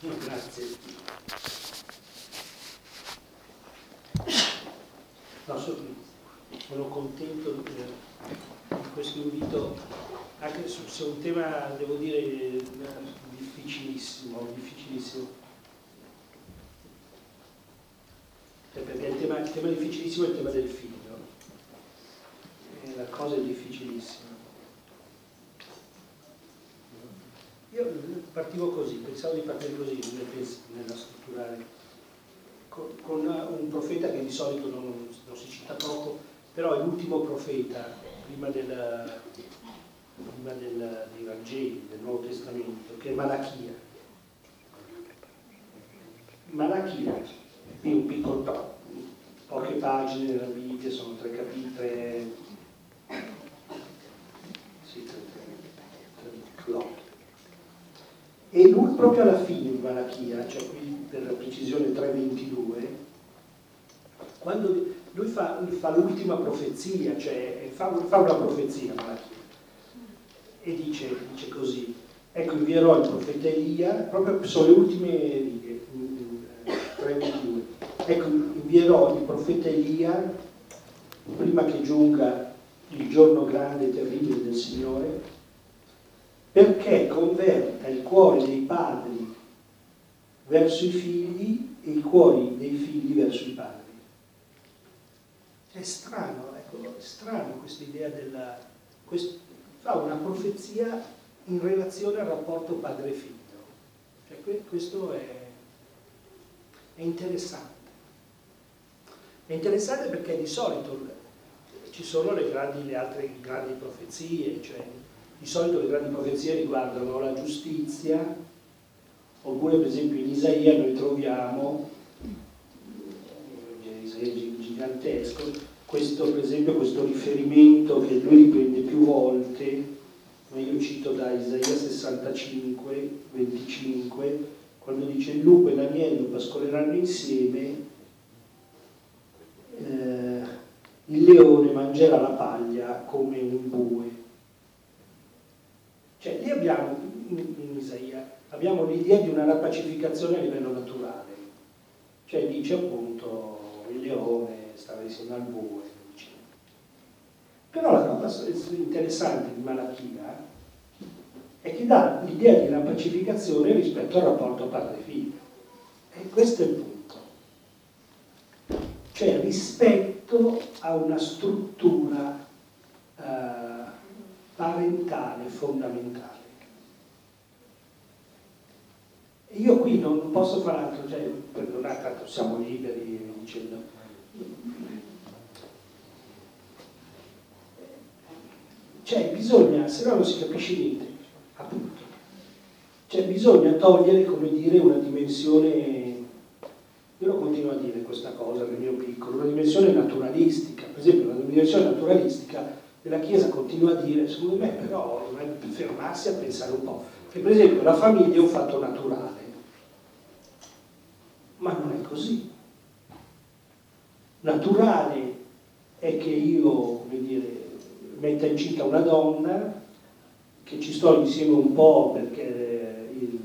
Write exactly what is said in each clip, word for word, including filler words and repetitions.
Grazie. No, sono contento di questo invito, anche se è un tema, devo dire, difficilissimo, difficilissimo. Perché il tema, il tema difficilissimo è il tema del figlio. E la cosa è difficilissima. Io partivo così, pensavo di partire così, nella strutturale, con, con un profeta che di solito non, non si cita poco, però è l'ultimo profeta prima, del, prima del, dei Vangeli, del Nuovo Testamento, che è Malachia. Malachia, è un piccolo, po, poche pagine nella Bibbia, sono tre capitoli, sì, tre, tre, tre, tre, e lui proprio alla fine di Malachia, cioè qui per la precisione tre ventidue, quando lui fa, lui fa l'ultima profezia, cioè fa, fa una profezia Malachia, e dice, dice così: ecco, invierò il profeta Elia, proprio sono le ultime righe, tre ventidue, ecco, invierò il profeta Elia prima che giunga il giorno grande e terribile del Signore, perché converta il cuore dei padri verso i figli e i cuori dei figli verso i padri. È strano, ecco, è strano questa idea della... Quest, fa una profezia in relazione al rapporto padre-figlio. Cioè, que, questo è, è interessante. È interessante perché di solito ci sono le, grandi, le altre grandi profezie, cioè di solito le grandi profezie riguardano la giustizia, oppure per esempio in Isaia noi troviamo, in Isaia gigantesco, questo, per esempio questo riferimento che lui riprende più volte, ma io cito da Isaia sessantacinque, venticinque, quando dice: il lupo e l'agnello pascoleranno insieme, eh, il leone mangerà la paglia come un bue. Cioè, lì abbiamo, in, in Isaia, abbiamo l'idea di una rapacificazione a livello naturale. Cioè, dice appunto, il leone stava insieme al bue. Però la cosa interessante di Malachia è che dà l'idea di rapacificazione rispetto al rapporto padre-figlio. E questo è il punto. Cioè, rispetto a una struttura eh, parentale fondamentale. E io qui non posso fare altro, cioè, perdonate, tanto siamo liberi dicendo. Cioè, bisogna, se no non si capisce niente, appunto. Cioè, bisogna togliere, come dire, una dimensione, io lo continuo a dire questa cosa nel mio piccolo, una dimensione naturalistica. Per esempio, una dimensione naturalistica e la Chiesa continua a dire, secondo me però dovrebbe fermarsi a pensare un po', che per esempio la famiglia è un fatto naturale, ma non è così. Naturale è che io, come dire, metta incinta una donna, che ci sto insieme un po' perché il,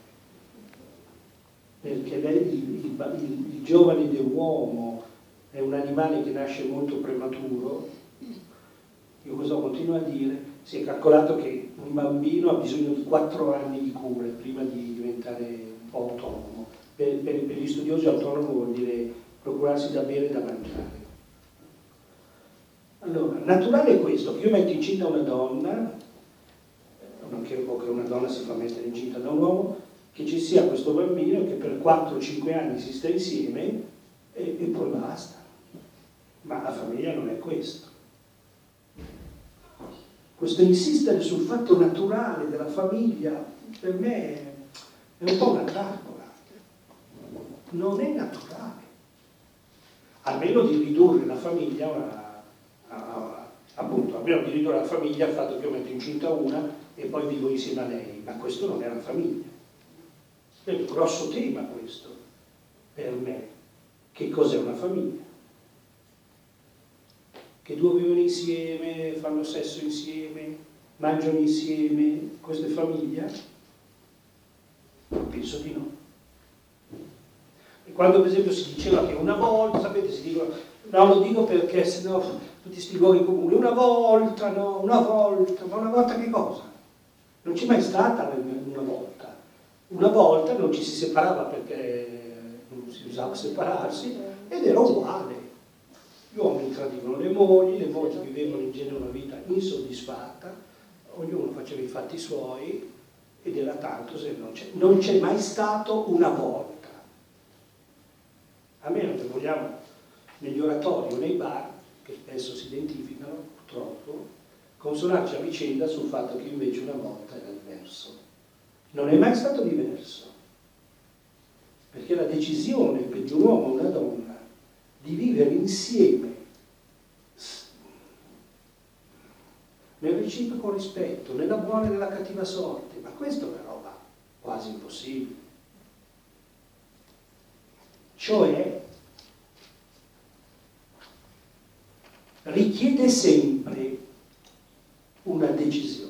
perché lei, il, il, il, il giovane dell'uomo è un animale che nasce molto prematuro. Io cosa continuo a dire? Si è calcolato che un bambino ha bisogno di quattro anni di cure prima di diventare un po' autonomo. Per, per, per gli studiosi autonomo vuol dire procurarsi da bere e da mangiare. Allora, naturale è questo, che io metto incinta una donna, non che una donna si fa mettere incinta da un uomo, che ci sia questo bambino che per quattro cinque anni si sta insieme e, e poi basta. Ma la famiglia non è questo. Questo insistere sul fatto naturale della famiglia, per me è un po' una trappola. Non è naturale. Almeno di ridurre la famiglia a una, a, a, appunto, almeno di ridurre la famiglia al fatto che io metto incinta una e poi vivo insieme a lei. Ma questo non è la famiglia. È un grosso tema questo, per me. Che cos'è una famiglia? Che due vivono insieme, fanno sesso insieme, mangiano insieme, questa è famiglia? Penso di no. Quando per esempio si diceva che una volta, sapete, si dicono, no, lo dico perché sennò tutti questi luoghi comuni, una volta, no, una volta, ma una volta che cosa? Non c'è mai stata una volta. Una volta non ci si separava perché non si usava separarsi ed era uguale. Gli uomini tradivano le mogli, le mogli vivevano in genere una vita insoddisfatta, ognuno faceva i fatti suoi ed era tanto se non c'è. Non c'è mai stato una volta. A meno che vogliamo negli oratori o nei bar, che spesso si identificano, purtroppo, consolarci a vicenda sul fatto che invece una volta era diverso. Non è mai stato diverso, perché la decisione per un uomo e una donna di vivere insieme nel reciproco rispetto, nella buona e nella cattiva sorte, ma questo è una roba quasi impossibile. Cioè, richiede sempre una decisione.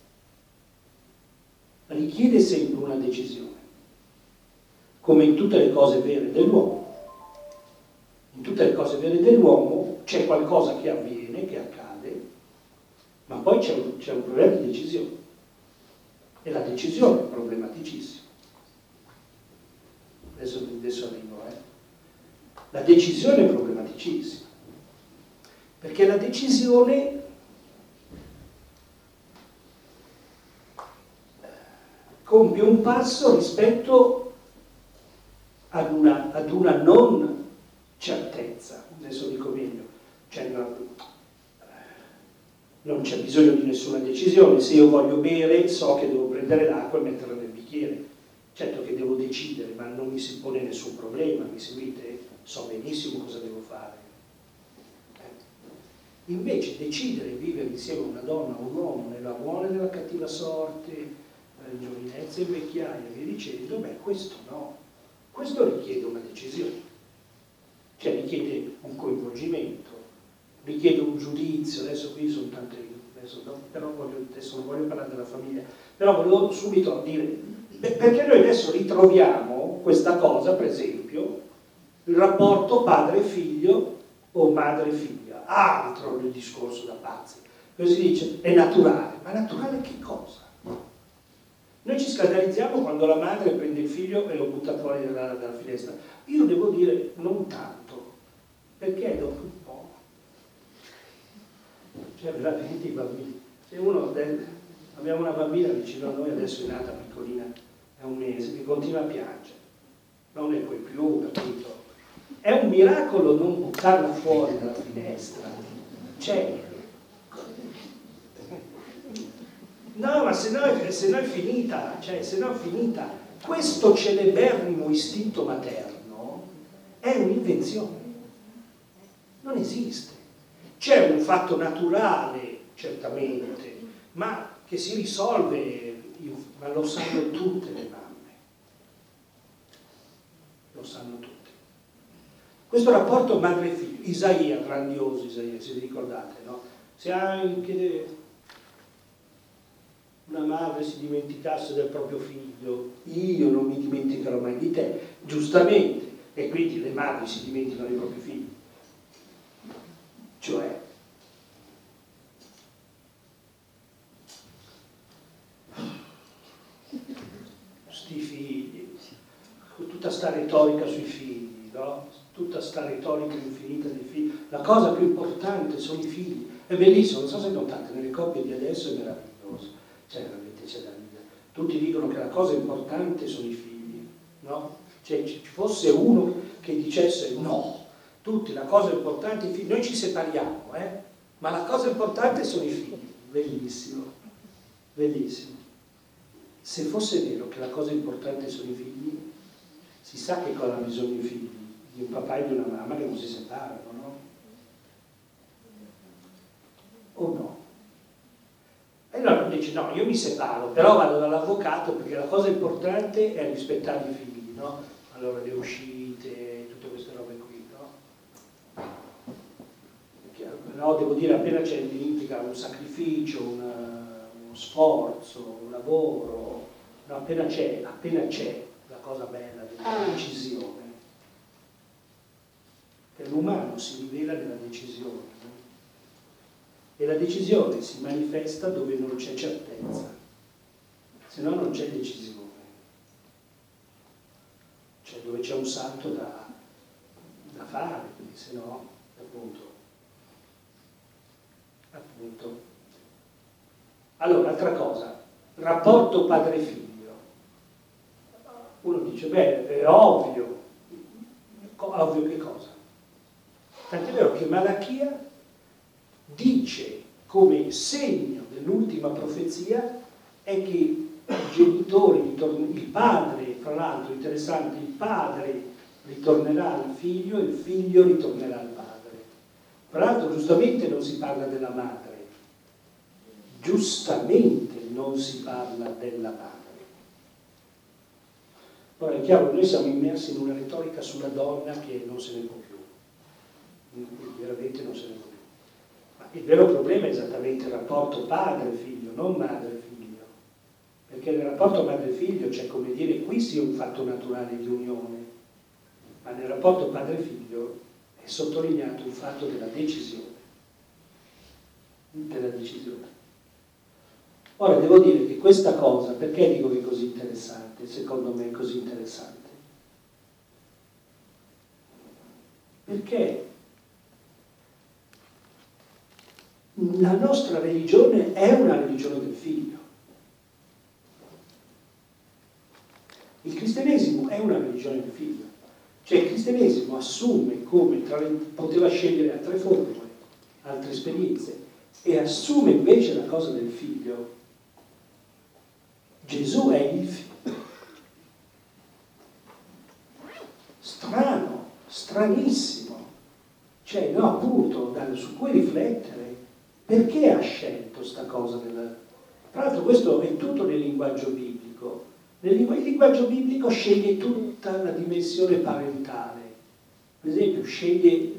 Richiede sempre una decisione. Come in tutte le cose vere dell'uomo. In tutte le cose vere dell'uomo c'è qualcosa che avviene, che accade, ma poi c'è un, c'è un problema di decisione. E la decisione è problematicissima. Adesso, adesso arrivo, eh. La decisione è problematicissima. Perché la decisione compie un passo rispetto ad una, ad una non certezza. Adesso dico meglio, cioè non, non c'è bisogno di nessuna decisione. Se io voglio bere, so che devo prendere l'acqua e metterla nel bicchiere. Certo che devo decidere, ma non mi si pone nessun problema, mi seguite? So benissimo cosa devo fare. Eh. Invece decidere di vivere insieme a una donna o un uomo nella buona e nella cattiva sorte, giovinezza e vecchiaia, e via dicendo, beh, questo no. Questo richiede una decisione. Cioè richiede un coinvolgimento, richiede un giudizio. Adesso qui sono tante, adesso, no, però voglio, adesso non voglio parlare della famiglia, però volevo subito dire, perché noi adesso ritroviamo questa cosa, per esempio, il rapporto padre-figlio o madre-figlia, altro nel discorso da pazzi. Così dice, è naturale, ma naturale che cosa? Noi ci scandalizziamo quando la madre prende il figlio e lo butta fuori dalla, dalla finestra. Io devo dire non tanto, perché dopo un po', cioè veramente i bambini, se uno, abbiamo una bambina vicino a noi, adesso è nata piccolina, è un mese, che continua a piangere, non ne puoi più, capito? È un miracolo non buttarla fuori dalla finestra, cioè, no, ma se no, è, se no è finita, cioè se no è finita. Questo celeberrimo istinto materno è un'invenzione, non esiste. C'è un fatto naturale, certamente, ma che si risolve, ma lo sanno tutte le mamme, lo sanno tutte. Questo rapporto madre-figlio, Isaia, grandioso Isaia, se vi ricordate, no? Se anche una madre si dimenticasse del proprio figlio, io non mi dimenticherò mai di te, giustamente, e quindi le madri si dimenticano dei propri figli. Cioè, sti figli, tutta sta retorica sui figli, no? Tutta sta retorica infinita dei figli. La cosa più importante sono i figli. È bellissimo, non so se notate, nelle coppie di adesso è meraviglioso. Cioè, veramente c'è da ridere. Tutti dicono che la cosa importante sono i figli, no? Cioè, ci fosse uno che dicesse no, tutti, la cosa importante è i figli. Noi ci separiamo, eh? Ma la cosa importante sono i figli. Bellissimo, bellissimo. Se fosse vero che la cosa importante sono i figli, si sa che cosa hanno bisogno i figli, di un papà e di una mamma che non si separano, no? O no? E allora dice no, io mi separo, però vado dall'avvocato perché la cosa importante è rispettare i figli, no? Allora le uscite, tutte queste robe qui, no? Perché, no, devo dire, appena c'è implica un sacrificio, una, uno sforzo, un lavoro, no, appena c'è, appena c'è la cosa bella della decisione, l'umano si rivela nella decisione, no? E la decisione si manifesta dove non c'è certezza, se no non c'è decisione, cioè dove c'è un salto da, da fare, quindi se no, appunto, appunto. Allora, altra cosa, rapporto padre-figlio. Uno dice, beh, è ovvio, ovvio che cosa? Tant'è vero che Malachia dice come segno dell'ultima profezia è che i genitori, il padre, fra l'altro interessante, il padre ritornerà al figlio e il figlio ritornerà al padre. Fra l'altro giustamente non si parla della madre, giustamente non si parla della madre. Ora è chiaro, noi siamo immersi in una retorica sulla donna che non se ne può più, veramente non se ne può più. Ma il vero problema è esattamente il rapporto padre-figlio, non madre-figlio, perché nel rapporto madre-figlio c'è, come dire, qui sì un fatto naturale di unione, ma nel rapporto padre-figlio è sottolineato il fatto della decisione, della decisione. Ora devo dire che questa cosa, perché dico che è così interessante, secondo me è così interessante? Perché la nostra religione è una religione del figlio. Il cristianesimo è una religione del figlio. Cioè il cristianesimo assume come, tra le, poteva scegliere altre forme, altre esperienze, e assume invece la cosa del figlio. Gesù è il figlio. Strano, stranissimo. Cioè, no, appunto, su cui riflettere. Perché ha scelto sta cosa? Della... Tra l'altro questo è tutto nel linguaggio biblico. Nel linguaggio biblico sceglie tutta la dimensione parentale. Per esempio, sceglie...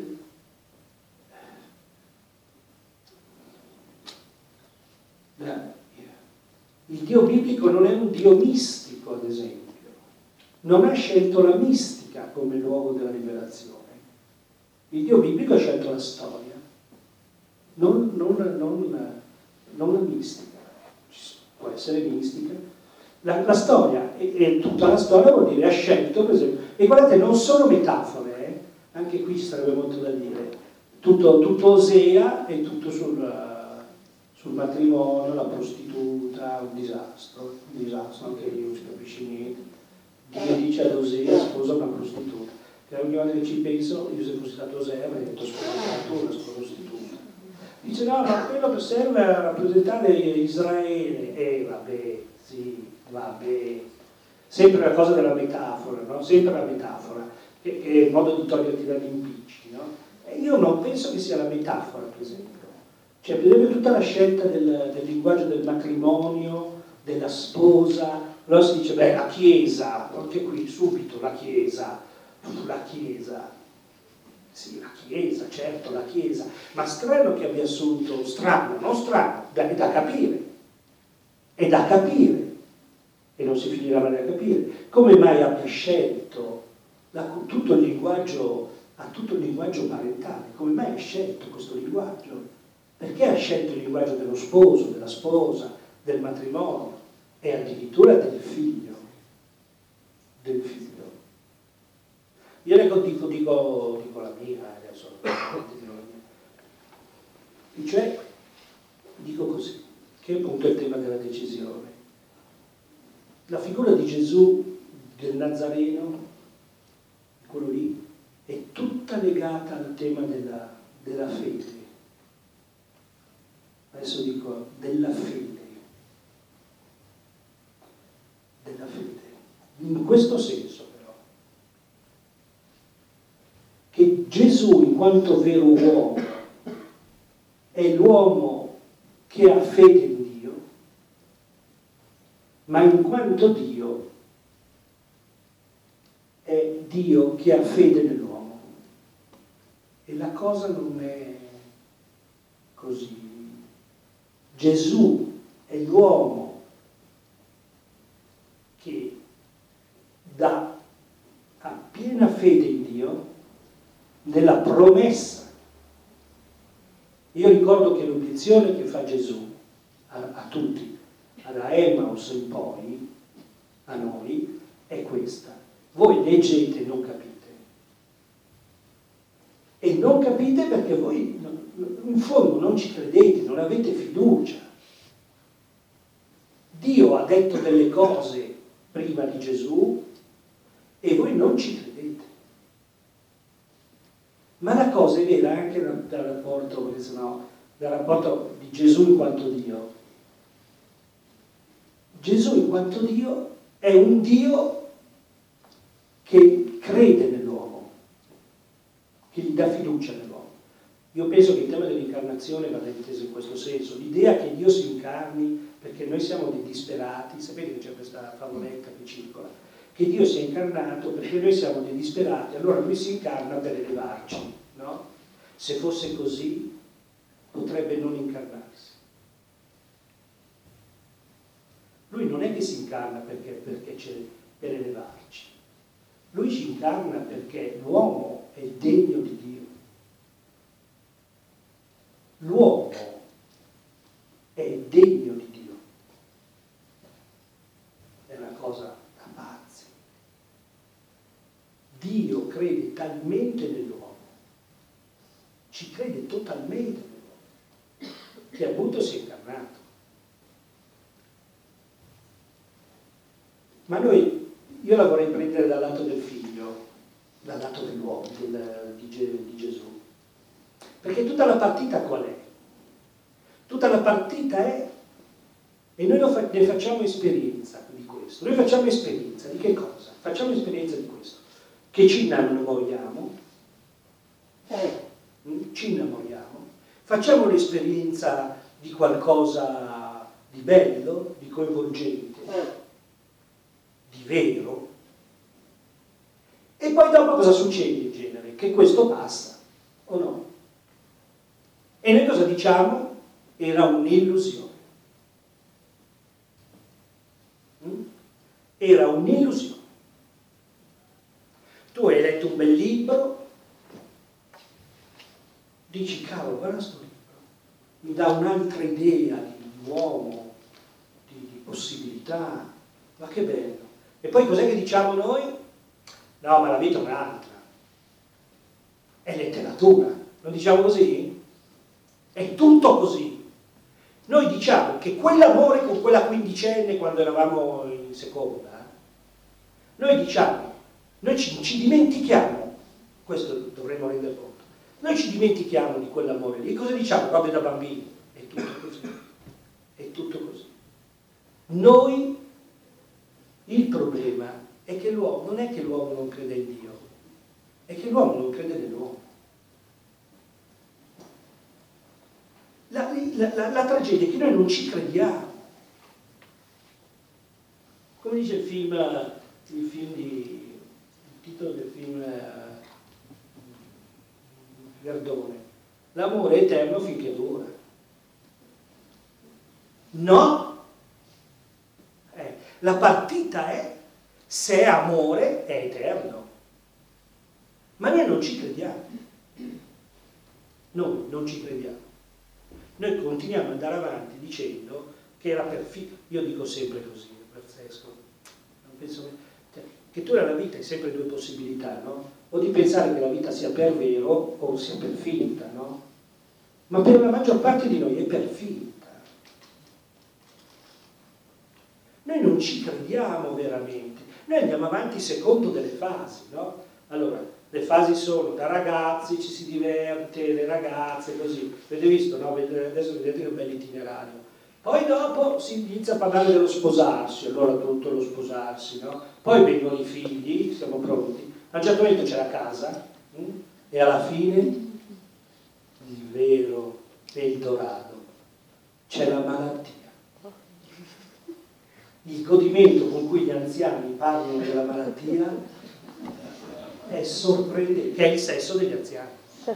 La... Il Dio biblico non è un Dio mistico, ad esempio. Non ha scelto la mistica come luogo della rivelazione. Il Dio biblico ha scelto la storia, non, non, non, non la mistica. Può essere mistica. La, la storia, e, e tutta la storia vuol dire ha scelto, per esempio. E guardate, non sono metafore, eh? Anche qui ci sarebbe molto da dire. Tutto, tutto Osea è tutto sul... sul matrimonio, la prostituta, un disastro, un disastro, anche io non si capisce niente. Dio dice ad Osea sposa una prostituta. Che ogni volta che ci penso, io se fossi stato Osea avrei detto sposa una prostituta. Dice no, ma quello serve a rappresentare Israele. Eh vabbè, sì, vabbè. Sempre la cosa della metafora, no? Sempre la metafora, che, che è il modo di toglierti dagli impicci, no? E io non penso che sia la metafora, per esempio. Cioè, per esempio, tutta la scelta del, del linguaggio del matrimonio, della sposa, allora si dice, beh, la Chiesa, anche qui, subito, la Chiesa, la Chiesa, sì, la Chiesa, certo, la Chiesa, ma strano che abbia assunto, strano, non strano, da, è da capire, è da capire, e non si finirà mai a capire, come mai abbia scelto la, tutto il linguaggio, a tutto il linguaggio parentale, come mai ha scelto questo linguaggio? Perché ha scelto il linguaggio dello sposo, della sposa, del matrimonio e addirittura del figlio? Del figlio. Io ne dico, dico, dico la mia, adesso dico la mia. Cioè, dico così, che appunto è il tema della decisione. La figura di Gesù, del Nazareno, quello lì, è tutta legata al tema della, della fede. Adesso dico della fede, della fede, in questo senso però, che Gesù in quanto vero uomo è l'uomo che ha fede in Dio, ma in quanto Dio è Dio che ha fede nell'uomo. E la cosa non è così. Gesù è l'uomo che dà, ha piena fede in Dio, nella promessa. Io ricordo che l'obiezione che fa Gesù a, a tutti, da Emmaus in poi, a noi, è questa: voi leggete e non capite. E non capite perché voi in fondo non ci credete, non avete fiducia. Dio ha detto delle cose prima di Gesù e voi non ci credete. Ma la cosa è vera anche dal, dal rapporto, perché sennò, dal rapporto di Gesù in quanto Dio. Gesù in quanto Dio è un Dio che crede nell'uomo, che gli dà fiducia nell'uomo. Io penso che il tema dell'incarnazione vada inteso in questo senso, l'idea che Dio si incarni perché noi siamo dei disperati. Sapete che c'è questa favoletta che circola, che Dio si è incarnato perché noi siamo dei disperati, allora Lui si incarna per elevarci, no? Se fosse così potrebbe non incarnarsi. Lui non è che si incarna perché, perché c'è per elevarci, Lui si incarna perché l'uomo è degno di Dio. L'uomo è degno di Dio. È una cosa da pazzi. Dio crede talmente nell'uomo, ci crede totalmente nell'uomo, che appunto si è incarnato. Ma noi, io la vorrei prendere dal lato del figlio, dal lato dell'uomo, del, di, di Gesù. Perché tutta la partita qual è? Tutta la partita è, e noi fa, ne facciamo esperienza di questo, noi facciamo esperienza di che cosa? Facciamo esperienza di questo, che ci innamoriamo, ci innamoriamo, facciamo l'esperienza di qualcosa di bello, di coinvolgente, di vero, e poi dopo cosa succede in genere? Che questo passa, o no? E noi cosa diciamo? Era un'illusione. Era un'illusione. Tu hai letto un bel libro, dici, cavolo, guarda sto libro, mi dà un'altra idea di uomo, di, di possibilità, ma che bello. E poi cos'è che diciamo noi? No, ma la vita è un'altra. È letteratura. Non diciamo così? È tutto così. Noi diciamo che quell'amore con quella quindicenne quando eravamo in seconda, noi diciamo, noi ci, ci dimentichiamo, questo dovremmo rendere conto, noi ci dimentichiamo di quell'amore lì. Cosa diciamo? Robe da bambini. È tutto così. È tutto così. Noi, il problema è che l'uomo, non è che l'uomo non crede in Dio, è che l'uomo non crede nell'uomo. La, la, la, la tragedia è che noi non ci crediamo. Come dice il film, il film di, il titolo del film uh, Verdone, l'amore è eterno finché dura. No? Eh, la partita è se è amore è eterno. Ma noi non ci crediamo. Noi non ci crediamo. Noi continuiamo ad andare avanti dicendo che era perfetto. Io dico sempre così, è pazzesco. Non penso cioè, che tu nella vita hai sempre due possibilità, no? O di pensare che la vita sia per vero o sia per finta, no? Ma per la maggior parte di noi è per finta. Noi non ci crediamo veramente. Noi andiamo avanti secondo delle fasi, no? Allora, le fasi sono da ragazzi, ci si diverte, le ragazze, così. Avete visto, no? Adesso vedete che bel itinerario. Poi dopo si inizia a parlare dello sposarsi, allora tutto lo sposarsi, no? Poi vengono i figli, siamo pronti. A un certo momento c'è la casa, hm? E alla fine, il vero Eldorado, c'è la malattia. Il godimento con cui gli anziani parlano della malattia è sorprendente, che è il sesso degli anziani.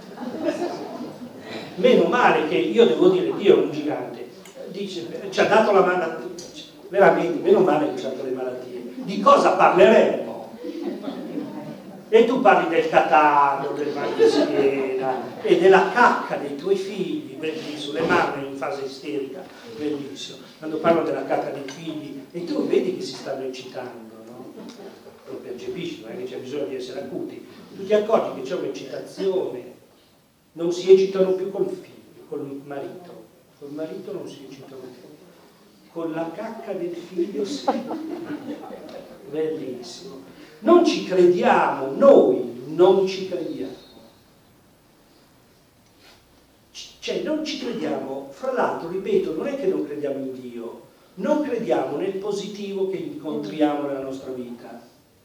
Meno male che, io devo dire, Dio è un gigante, dice, ci ha dato la malattia, veramente, meno male che ci ha dato le malattie. Di cosa parleremo? E tu parli del catarro, del mal di schiena e della cacca dei tuoi figli, bellissimo, le mamme in fase isterica, bellissimo, quando parlano della cacca dei figli, e tu vedi che si stanno eccitando, no? Lo percepisci, non è che c'è bisogno di essere acuti, tu ti accorgi che c'è un'eccitazione, non si eccitano più col figlio, col marito, col marito non si eccitano più, con la cacca del figlio sì, bellissimo. Non ci crediamo, noi non ci crediamo. Cioè, non ci crediamo, fra l'altro, ripeto, non è che non crediamo in Dio, non crediamo nel positivo che incontriamo nella nostra vita.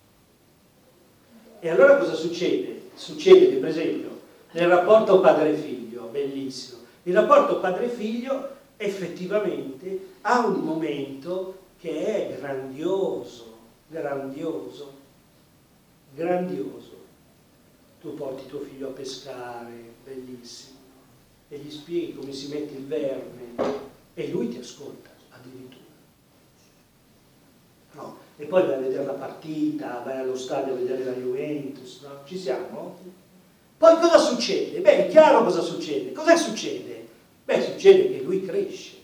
E allora cosa succede? Succede che, per esempio, nel rapporto padre-figlio, bellissimo, il rapporto padre-figlio effettivamente ha un momento che è grandioso, grandioso. grandioso. Tu porti tuo figlio a pescare, bellissimo, e gli spieghi come si mette il verme e lui ti ascolta addirittura. No? E poi vai a vedere la partita, vai allo stadio a vedere la Juventus, no? Ci siamo? Poi cosa succede? Beh, è chiaro cosa succede. Cosa succede? Beh, succede che lui cresce.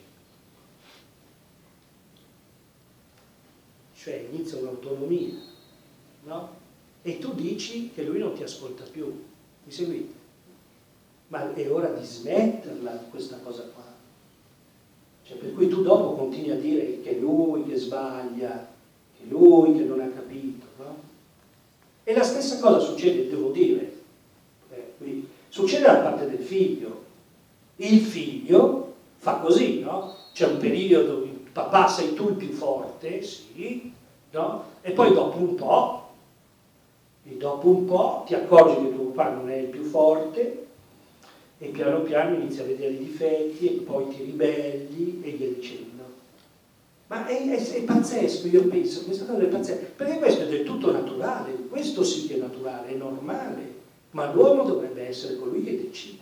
Cioè inizia un'autonomia, no? E tu dici che lui non ti ascolta più, mi seguite? Ma è ora di smetterla questa cosa qua. Cioè, per cui tu dopo continui a dire che è lui che sbaglia, che è lui che non ha capito, no? E la stessa cosa succede, devo dire, eh, qui, succede da parte del figlio. Il figlio fa così, no? C'è un periodo, papà sei tu il più forte, sì, no? E poi dopo un po', e dopo un po' ti accorgi che tuo papà non è il più forte e piano piano inizi a vedere i difetti e poi ti ribelli e via dicendo. Ma è, è, è pazzesco, io penso, questa cosa è pazzesca, perché questo è del tutto naturale, questo sì che è naturale, è normale, ma l'uomo dovrebbe essere colui che decide.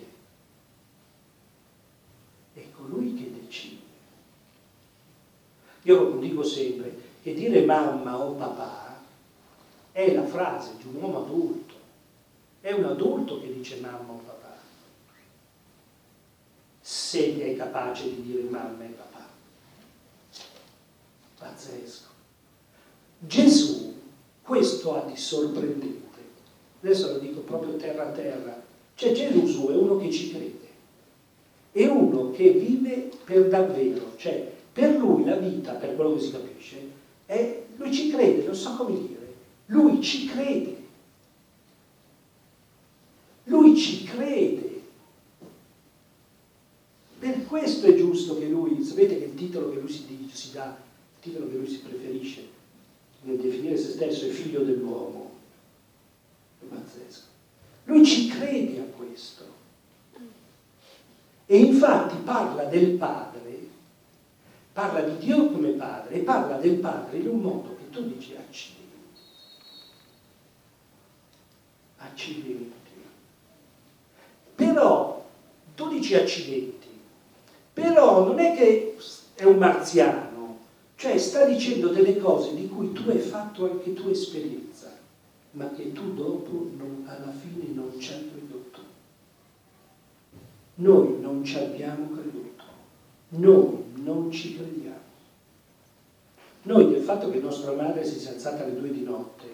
È colui che decide. Io dico sempre che dire mamma o papà è la frase di un uomo adulto, è un adulto che dice mamma o papà, se è capace di dire mamma e papà. Pazzesco. Gesù questo ha di sorprendente, adesso lo dico proprio terra a terra, cioè Gesù è uno che ci crede, è uno che vive per davvero, cioè per lui la vita, per quello che si capisce, è, lui ci crede, non so come dire. Lui ci crede, lui ci crede, per questo è giusto che lui, sapete che il titolo che lui si, dice, si dà, il titolo che lui si preferisce nel definire se stesso è figlio dell'uomo, è pazzesco, lui ci crede a questo, e infatti parla del Padre, parla di Dio come Padre, e parla del Padre in un modo che tu dici accidenti. Accidenti. Però, tu dici accidenti, però non è che è un marziano, cioè sta dicendo delle cose di cui tu hai fatto anche tu esperienza, ma che tu dopo non, alla fine non ci hai creduto. Noi non ci abbiamo creduto, noi non ci crediamo. Noi del fatto che nostra madre si sia alzata alle due di notte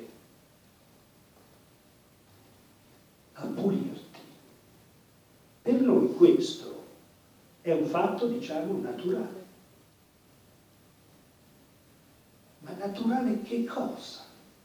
a pulirti, per noi questo è un fatto, diciamo, naturale. Ma naturale che cosa?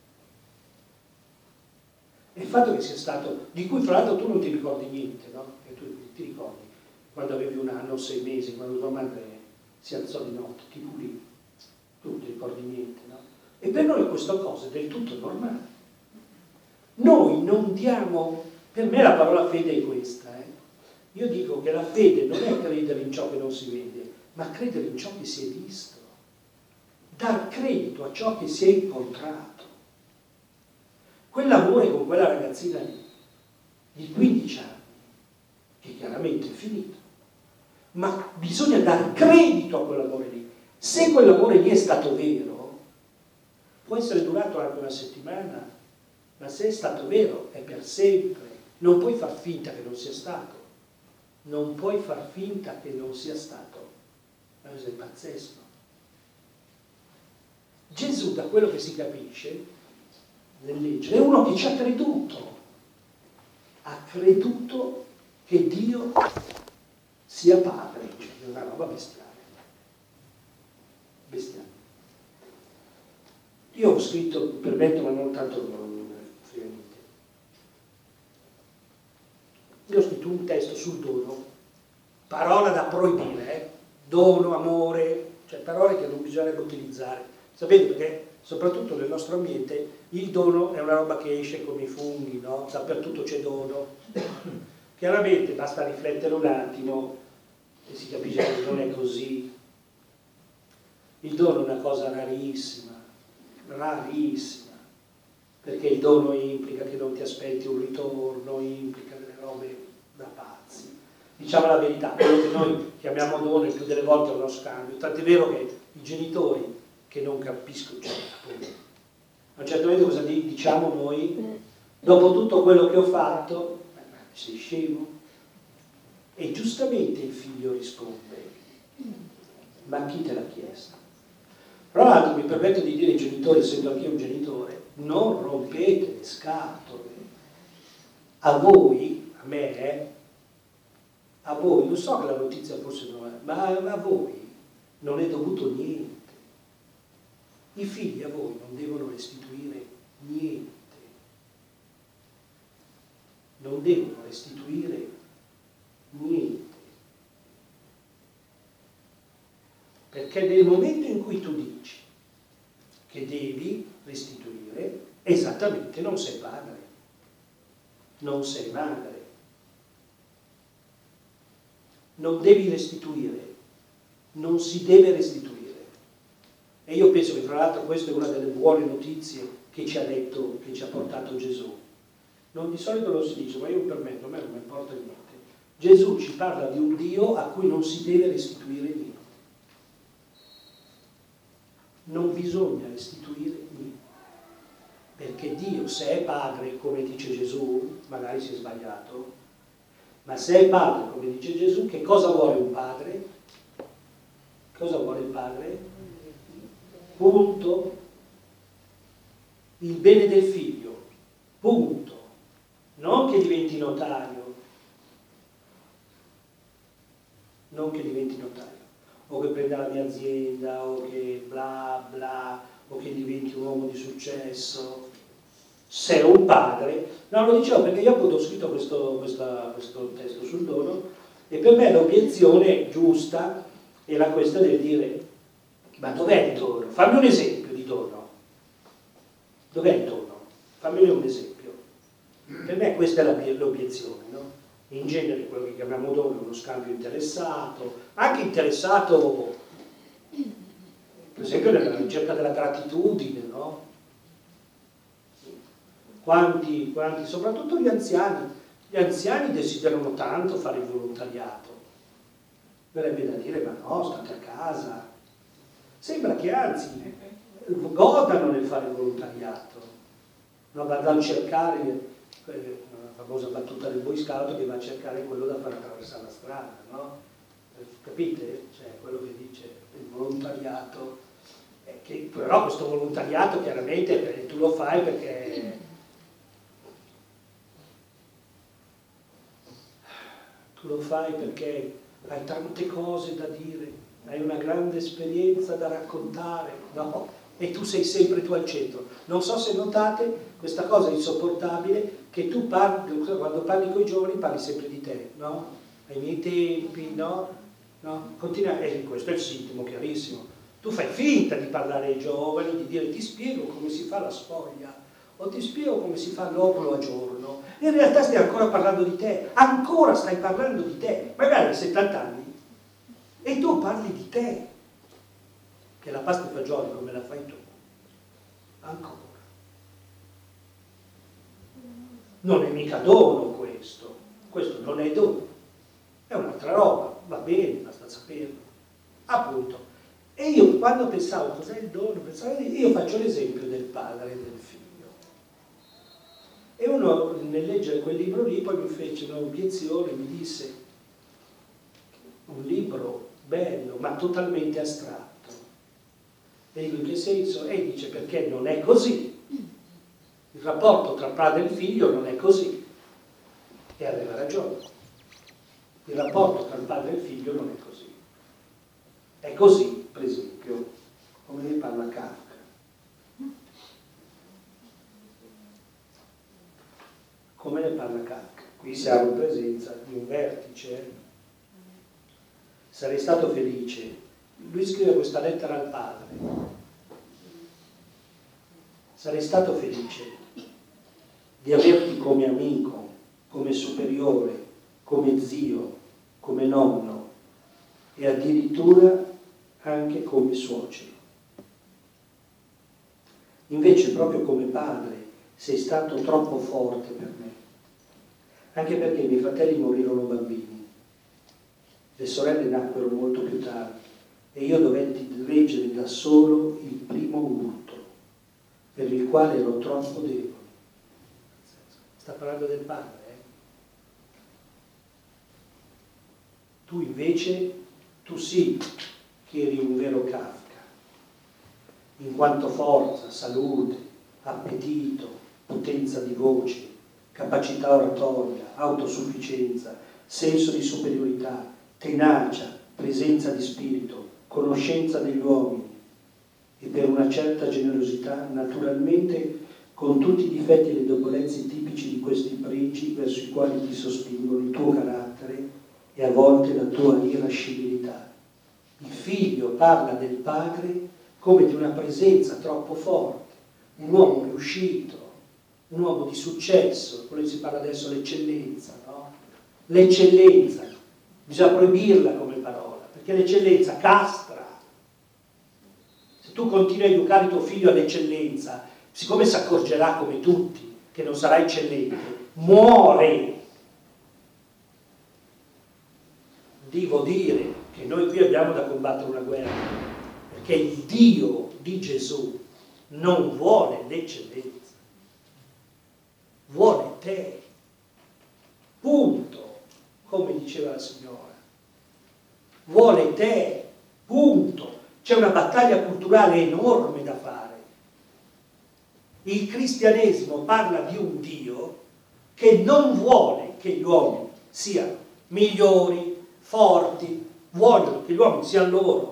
È il fatto che sia stato, di cui fra l'altro tu non ti ricordi niente, no? E tu ti ricordi quando avevi un anno, sei mesi, quando tua madre si alzò di notte, ti pulì, tu non ti ricordi niente, no? E per noi questa cosa è del tutto normale. Noi non diamo, per me la parola fede è questa, eh? Io dico che la fede non è credere in ciò che non si vede, ma credere in ciò che si è visto, dar credito a ciò che si è incontrato. Quell'amore con quella ragazzina lì, di quindici anni, che chiaramente è finito, ma bisogna dar credito a quell'amore lì. Se quell'amore lì è stato vero, può essere durato anche una settimana, Ma se è stato vero, è per sempre. Non puoi far finta che non sia stato. Non puoi far finta che non sia stato. È pazzesco. Gesù, da quello che si capisce nel leggere, è uno che ci ha creduto. Ha creduto che Dio sia padre. Cioè, è una roba bestiale. Bestiale. Io ho scritto, permetto, ma non tanto non frega niente. Io ho scritto un testo sul dono, parola da proibire, eh? Dono, amore, cioè parole che non bisognerebbe utilizzare. Sapete perché? Soprattutto nel nostro ambiente il dono è una roba che esce come i funghi, no? Dappertutto c'è dono. Chiaramente basta riflettere un attimo e si capisce che non è così. Il dono è una cosa rarissima, rarissima, perché il dono implica che non ti aspetti un ritorno, implica delle robe da pazzi. Diciamo la verità, quello che noi chiamiamo dono il più delle volte è uno scambio, tant'è vero che i genitori che non capiscono, cioè, a un certo punto cosa diciamo noi? Dopo tutto quello che ho fatto, ma sei scemo? E giustamente il figlio risponde, ma chi te l'ha chiesto? Tra l'altro mi permetto di dire ai genitori, essendo anche io un genitore, non rompete le scatole. A voi, a me, eh, a voi, non so che la notizia forse non è, ma a voi non è dovuto niente. I figli a voi non devono restituire niente. Non devono restituire niente. Perché nel momento in cui tu dici che devi restituire, esattamente non sei padre, non sei madre. Non devi restituire, non si deve restituire. E io penso che fra l'altro questa è una delle buone notizie che ci ha detto, che ci ha portato Gesù. Non di solito lo si dice, ma io mi permetto, a me non mi importa niente. Gesù ci parla di un Dio a cui non si deve restituire niente. Non bisogna restituire niente, perché Dio, se è padre, come dice Gesù, magari si è sbagliato, ma se è padre, come dice Gesù, che cosa vuole un padre? Cosa vuole il padre? Punto. Il bene del figlio, punto. Non che diventi notario, non che diventi notario, o che prenda la mia azienda, o che bla bla, o che diventi un uomo di successo. Se è un padre, no, lo dicevo perché io appunto ho scritto questo, questa, questo testo sul dono e per me l'obiezione giusta era questa del dire, ma dov'è il dono? Fammi un esempio di dono. Dov'è il dono? Fammi un esempio. Per me questa è l'obiezione, no? In genere quello che chiamiamo dono è uno scambio interessato, anche interessato per esempio nella ricerca della gratitudine, no? Quanti, quanti, soprattutto gli anziani, gli anziani desiderano tanto fare il volontariato. Verrebbe da dire, ma no, state a casa. Sembra che anzi godano nel fare il volontariato, no? Vanno a cercare, eh, la famosa battuta del Boy Scout che va a cercare quello da far attraversare la strada, no? Capite? Cioè, quello che dice il volontariato, è che, però questo volontariato chiaramente tu lo fai perché tu lo fai perché hai tante cose da dire, hai una grande esperienza da raccontare, no? E tu sei sempre tu al centro. Non so se notate questa cosa insopportabile che tu parli, quando parli con i giovani parli sempre di te, no? Ai miei tempi, no? No? Continua, e questo è il sintomo chiarissimo. Tu fai finta di parlare ai giovani, di dire ti spiego come si fa la sfoglia, o ti spiego come si fa l'ovulo a giorno. In realtà stai ancora parlando di te, ancora stai parlando di te, magari a settanta anni, e tu parli di te, che la pasta e fagioli come la fai tu, ancora. Non è mica dono questo, questo non è dono, è un'altra roba, va bene, basta saperlo, appunto. E io quando pensavo cos'è il dono, pensavo, io faccio l'esempio del padre e del figlio. uno nel leggere quel libro lì poi mi fece un'obiezione, mi disse: un libro bello ma totalmente astratto. E dico: in che senso? E dice: perché non è così, il rapporto tra padre e figlio non è così. E aveva ragione, il rapporto tra il padre e il figlio non è così. È così, per esempio, come ne parla Kafka. Come ne parla Kafka? Qui siamo in presenza di un vertice. Sarei stato felice. Lui scrive questa lettera al padre. Sarei stato felice di averti come amico, come superiore, come zio, come nonno e addirittura anche come suocero. Invece proprio come padre sei stato troppo forte per me, anche perché i miei fratelli morirono bambini, le sorelle nacquero molto più tardi e io dovetti reggere da solo il primo urto, per il quale ero troppo debole. Sta parlando del padre, eh? Tu invece, tu sì che eri un vero Kafka, in quanto forza, salute, appetito, potenza di voce, capacità oratoria, autosufficienza, senso di superiorità, tenacia, presenza di spirito, conoscenza degli uomini e per una certa generosità, naturalmente con tutti i difetti e le debolezze tipici di questi pregi verso i quali ti sospingono il tuo carattere e a volte la tua irascibilità. Il figlio parla del padre come di una presenza troppo forte, un uomo riuscito, un uomo di successo, quello che si parla adesso, l'eccellenza, no? L'eccellenza, bisogna proibirla come parola, perché l'eccellenza castra. Se tu continui a educare tuo figlio all'eccellenza, siccome si accorgerà come tutti che non sarà eccellente, muore. Devo dire che noi qui abbiamo da combattere una guerra, perché il Dio di Gesù non vuole l'eccellenza, vuole te, punto, come diceva la signora, vuole te, punto. C'è una battaglia culturale enorme da fare. Il cristianesimo parla di un Dio che non vuole che gli uomini siano migliori, forti, vogliono che gli uomini siano loro.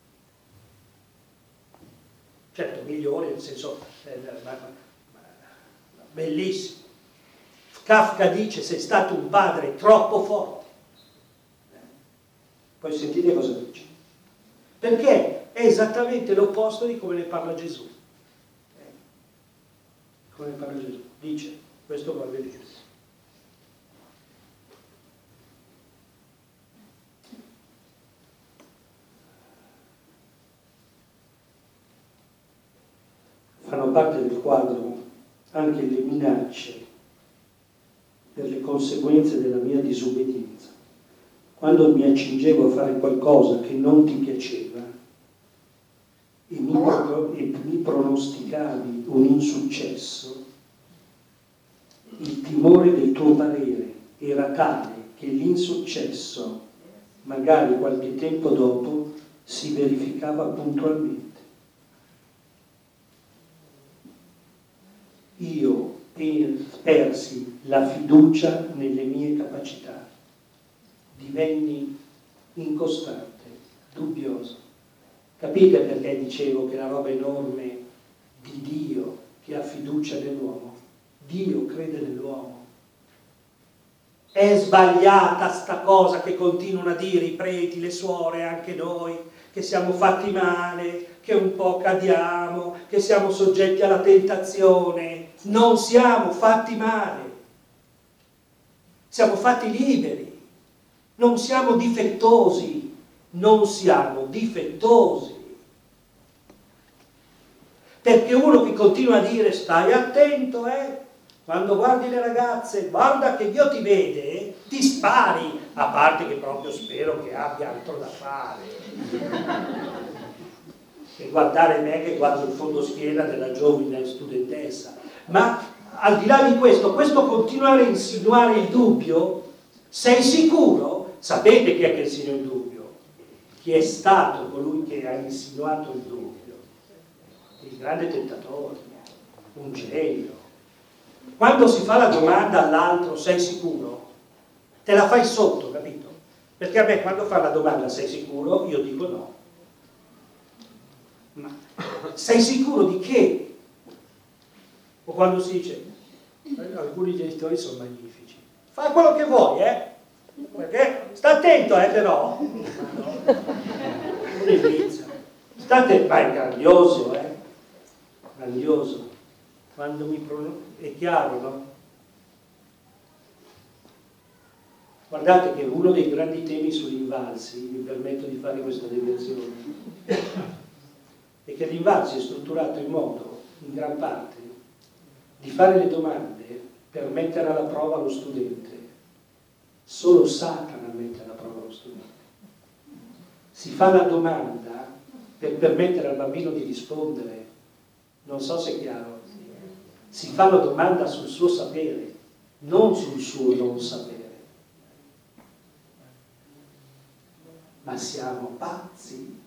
Certo, migliori nel senso eh, ma, ma, bellissimo. Kafka dice: sei stato un padre troppo forte. Poi sentite cosa dice. Perché è esattamente l'opposto di come ne parla Gesù. Come ne parla Gesù. Dice, questo va a vedere. Fanno parte del quadro anche le minacce per le conseguenze della mia disobbedienza. Quando mi accingevo a fare qualcosa che non ti piaceva e mi, pro- e mi pronosticavi un insuccesso, il timore del tuo parere era tale che l'insuccesso, magari qualche tempo dopo, si verificava puntualmente. Io persi la fiducia nelle mie capacità, divenni incostante, dubbioso. Capite perché dicevo che la roba enorme di Dio che ha fiducia nell'uomo? Dio crede nell'uomo. È sbagliata sta cosa che continuano a dire i preti, le suore, anche noi, che siamo fatti male, che un po' cadiamo, che siamo soggetti alla tentazione. Non siamo fatti male, siamo fatti liberi, non siamo difettosi, non siamo difettosi. Perché uno che continua a dire stai attento, eh, quando guardi le ragazze, guarda che Dio ti vede, ti spari, a parte che proprio spero che abbia altro da fare. E guardare me che guardo il fondoschiena della giovane studentessa. Ma al di là di questo, questo continuare a insinuare il dubbio, sei sicuro? Sapete chi è che insinua il dubbio? Chi è stato colui che ha insinuato il dubbio? Il grande tentatore, un genio. Quando si fa la domanda all'altro, sei sicuro? Te la fai sotto, capito? Perché a me quando fa la domanda, sei sicuro? Io dico no. Ma sei sicuro di che? O quando si dice, alcuni genitori sono magnifici, fai quello che vuoi, eh? Perché sta attento, eh, però. Non inizia. State, ma è grandioso, eh? Grandioso. Quando mi pronuncio, è chiaro, no? Guardate che uno dei grandi temi sugli invalsi, mi permetto di fare questa deviazione, è che l'invalsi è strutturato in modo, in gran parte, di fare le domande per mettere alla prova lo studente. Solo Satana mette alla prova lo studente. Si fa la domanda per permettere al bambino di rispondere. Non so se è chiaro. Si fa la domanda sul suo sapere, non sul suo non sapere. Ma siamo pazzi?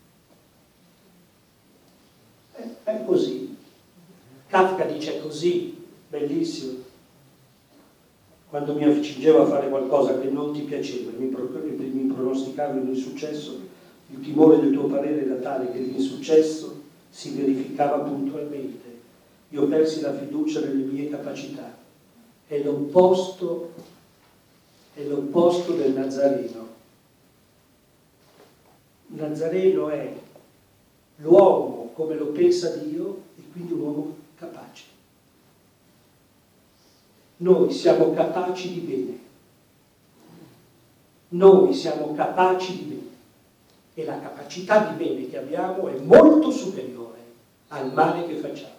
È, è così. Kafka dice così, bellissimo. Quando mi accingevo a fare qualcosa che non ti piaceva, mi, pro, mi pronosticavi l'insuccesso, il timore del tuo parere era tale che l'insuccesso si verificava puntualmente. Io persi la fiducia nelle mie capacità. È l'opposto, è l'opposto del Nazareno. Il Nazareno è l'uomo come lo pensa Dio e quindi un uomo capace. Noi siamo capaci di bene. Noi siamo capaci di bene. E la capacità di bene che abbiamo è molto superiore al male che facciamo.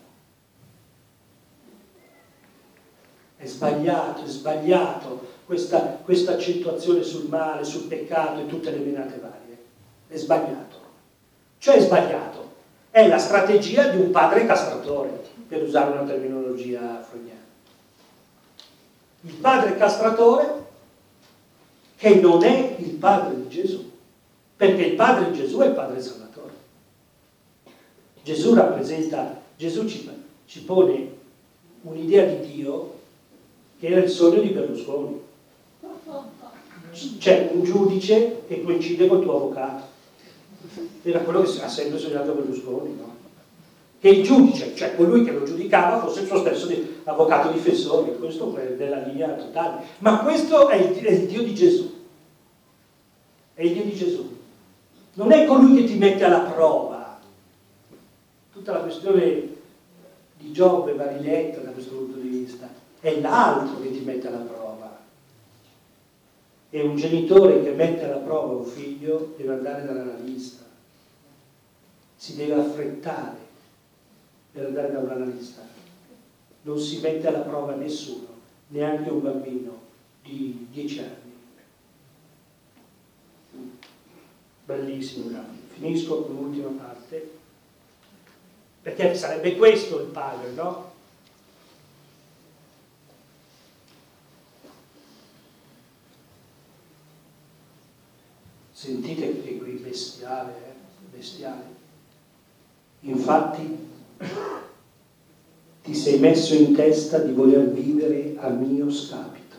È sbagliato, è sbagliato questa, questa accentuazione sul male, sul peccato e tutte le menate varie. È sbagliato. Cioè è sbagliato. È la strategia di un padre castratore, per usare una terminologia freudiana. Il padre castratore che non è il padre di Gesù, perché il padre di Gesù è il padre salvatore. Gesù rappresenta, Gesù ci, ci pone un'idea di Dio che era il sogno di Berlusconi. C'è un giudice che coincide col tuo avvocato. Era quello che ha sempre sognato Berlusconi, no? Che il giudice, cioè colui che lo giudicava, fosse il suo stesso di, avvocato difensore. Questo è della linea totale. Ma questo è il, è il Dio di Gesù. È il Dio di Gesù. Non è colui che ti mette alla prova. Tutta la questione di Giobbe va riletta da questo punto di vista. È l'altro che ti mette alla prova. E un genitore che mette alla prova un figlio deve andare dall'analista. Si deve affrettare per andare da un analista. Non si mette alla prova nessuno, neanche un bambino di dieci anni. Bellissimo. Finisco con l'ultima parte, perché sarebbe questo il padre, no? Sentite che qui bestiale, eh? Bestiale. Infatti ti sei messo in testa di voler vivere a mio scapito.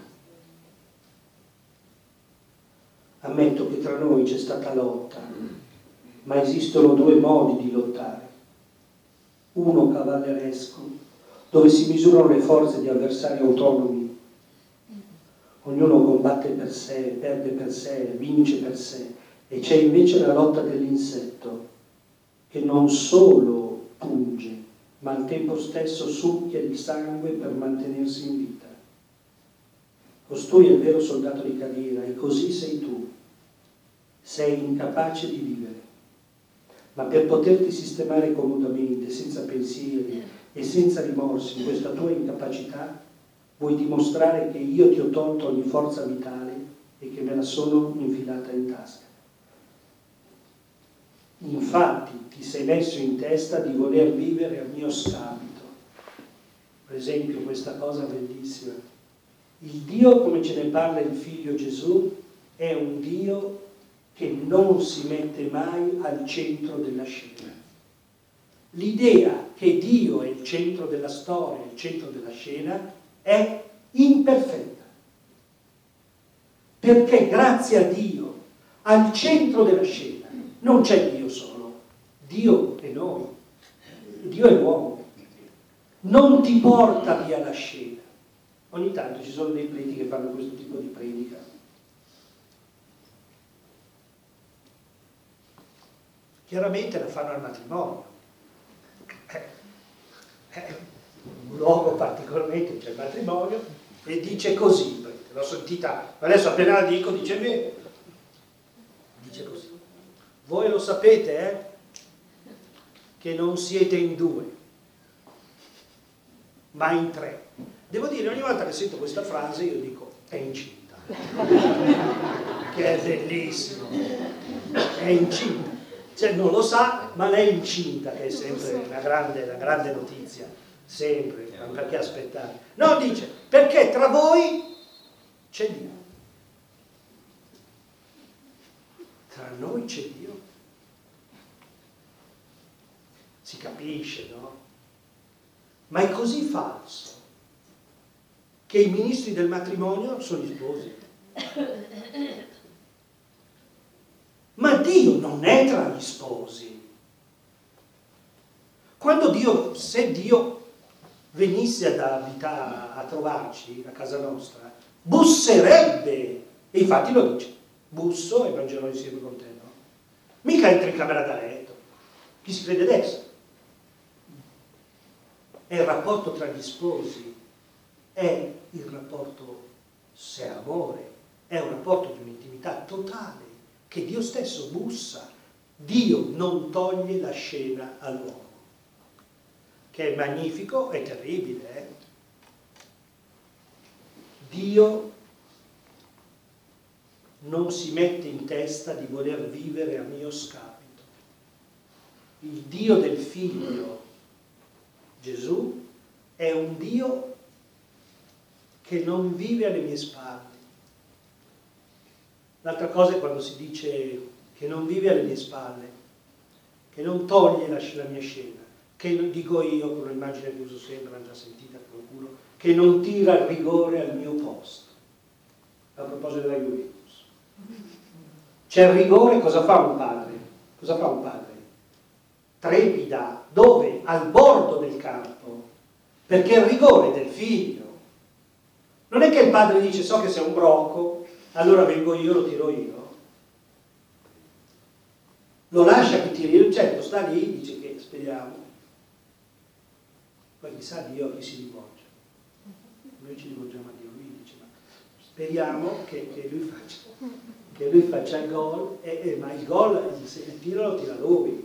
Ammetto che tra noi c'è stata lotta, ma esistono due modi di lottare. Uno cavalleresco, dove si misurano le forze di avversari autonomi. Ognuno combatte per sé, perde per sé, vince per sé. E c'è invece la lotta dell'insetto, che non solo punge, ma al tempo stesso succhia il sangue per mantenersi in vita. Costui è il vero soldato di carriera e così sei tu. Sei incapace di vivere. Ma per poterti sistemare comodamente, senza pensieri e senza rimorsi in questa tua incapacità, vuoi dimostrare che io ti ho tolto ogni forza vitale e che me la sono infilata in tasca. Infatti ti sei messo in testa di voler vivere a mio scapito. per esempio questa cosa bellissima. Il Dio, come ce ne parla il figlio Gesù, è un Dio che non si mette mai al centro della scena. L'idea che Dio è il centro della storia, il centro della scena, è imperfetta. Perché grazie a Dio, al centro della scena, non c'è Dio solo, Dio è noi, Dio è l'uomo. Non ti porta via la scena. Ogni tanto ci sono dei preti che fanno questo tipo di predica. Chiaramente la fanno al matrimonio. Eh, eh, un luogo particolarmente c'è il matrimonio e dice così, l'ho sentita, adesso appena la dico dice bene, dice così. Voi lo sapete, eh? Che non siete in due, ma in tre. Devo dire, ogni volta che sento questa frase io dico, è incinta. Che è bellissimo. È incinta. Cioè non lo sa, ma lei è incinta, che è sempre una grande, una grande notizia. Sempre, perché aspettare. No, dice, perché tra voi c'è Dio. Tra noi c'è Dio. Si capisce, no? Ma è così falso che i ministri del matrimonio sono gli sposi. Ma Dio non è tra gli sposi. Quando Dio, se Dio venisse ad abitare, a trovarci a casa nostra, busserebbe, e infatti lo dice, busso e mangerò insieme con te, no? Mica entra in camera da letto, chi si crede adesso? È il rapporto tra gli sposi, è il rapporto, se è amore, è un rapporto di un'intimità totale, che Dio stesso bussa. Dio non toglie la scena all'uomo, che è magnifico e terribile. Eh? Dio non si mette in testa di voler vivere a mio scapito. Il Dio del figlio Gesù è un Dio che non vive alle mie spalle. L'altra cosa è quando si dice che non vive alle mie spalle, che non toglie la, la mia scena, che non, dico io, con un'immagine che uso sempre, l'hanno già sentita qualcuno, che non tira il rigore al mio posto. A proposito della Juventus. C'è il rigore, cosa fa un padre? Cosa fa un padre? Trepida, dove? Al bordo del campo, perché il rigore del figlio. Non è che il padre dice, so che sei un brocco, allora vengo io, lo tiro io. Lo lascia che tiri io, certo, sta lì, dice che speriamo. Poi chissà Dio a chi si rivolge. Noi ci rivolgiamo a Dio, lui dice, ma speriamo che, che, lui, faccia, che lui faccia il gol, e, e, ma il gol, se il tiro lo tira lui.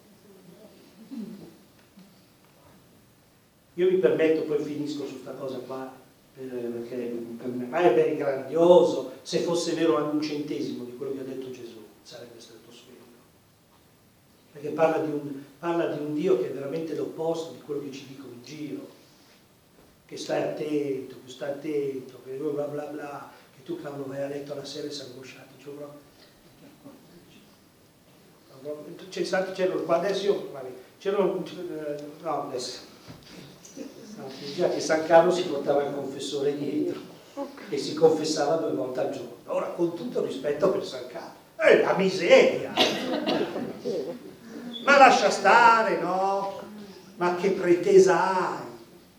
Io mi permetto, poi finisco su questa cosa qua, perché per me è ben grandioso. Se fosse vero anche un centesimo di quello che ha detto Gesù, sarebbe stato sveglia. Perché parla di, un, parla di un Dio che è veramente l'opposto di quello che ci dicono in giro, che stai attento, che stai attento, che bla bla bla, che tu cavolo vai a letto alla sera e sei angosciato. C'erano qua adesso io, c'erano, no adesso. No, già che San Carlo si portava il confessore dietro e si confessava due volte al giorno. Ora, con tutto il rispetto per San Carlo, è la miseria! Ma lascia stare, no? Ma che pretesa hai?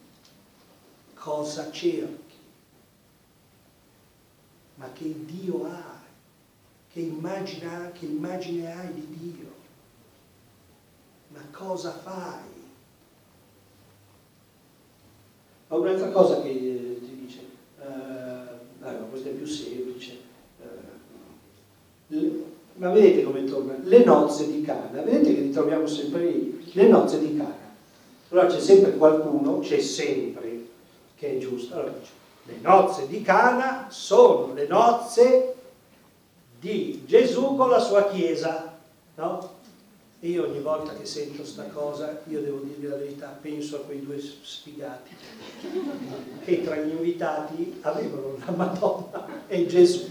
Cosa cerchi? Ma che Dio hai? Che immagine, che immagine hai di Dio? Ma cosa fai? Ma un'altra cosa che eh, ti dice, eh, allora, questa è più semplice, eh, le, ma vedete come torna? Le nozze di Cana, vedete che ritroviamo sempre lì, le nozze di Cana. Allora c'è sempre qualcuno, c'è sempre, che è giusto, allora dice, le nozze di Cana sono le nozze di Gesù con la sua Chiesa, no? E io ogni volta che sento sta cosa, io devo dirvi la verità, penso a quei due sfigati che tra gli invitati avevano la Madonna e Gesù.